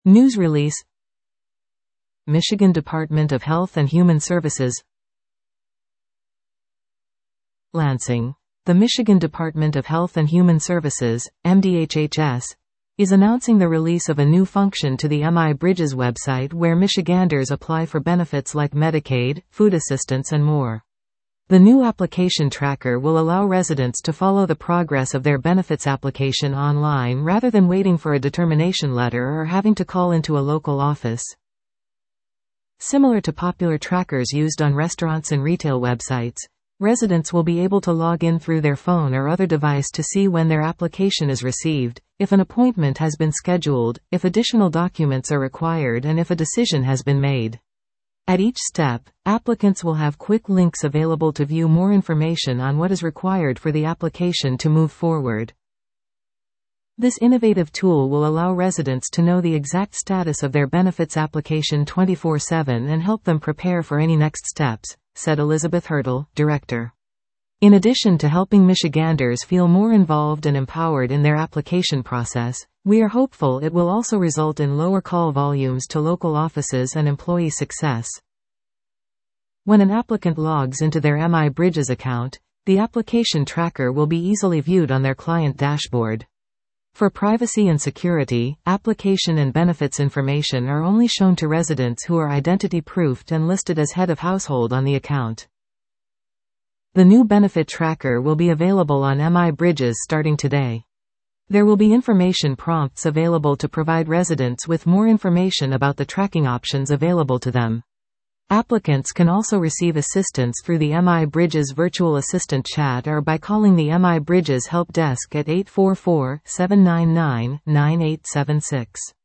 News release. Michigan Department of Health and Human Services. Lansing. The Michigan Department of Health and Human Services, MDHHS, is announcing the release of a new function to the MI Bridges website where Michiganders apply for benefits like Medicaid, food assistance and more. The new application tracker will allow residents to follow the progress of their benefits application online rather than waiting for a determination letter or having to call into a local office. Similar to popular trackers used on restaurants and retail websites, residents will be able to log in through their phone or other device to see when their application is received, if an appointment has been scheduled, if additional documents are required and if a decision has been made. At each step, applicants will have quick links available to view more information on what is required for the application to move forward. This innovative tool will allow residents to know the exact status of their benefits application 24/7 and help them prepare for any next steps, said Elizabeth Hurdle, director. In addition to helping Michiganders feel more involved and empowered in their application process, we are hopeful it will also result in lower call volumes to local offices and employee success. When an applicant logs into their MI Bridges account, the application tracker will be easily viewed on their client dashboard. For privacy and security, application and benefits information are only shown to residents who are identity-proofed and listed as head of household on the account. The new benefit tracker will be available on MI Bridges starting today. There will be information prompts available to provide residents with more information about the tracking options available to them. Applicants can also receive assistance through the MI Bridges virtual assistant chat or by calling the MI Bridges help desk at 844-799-9876.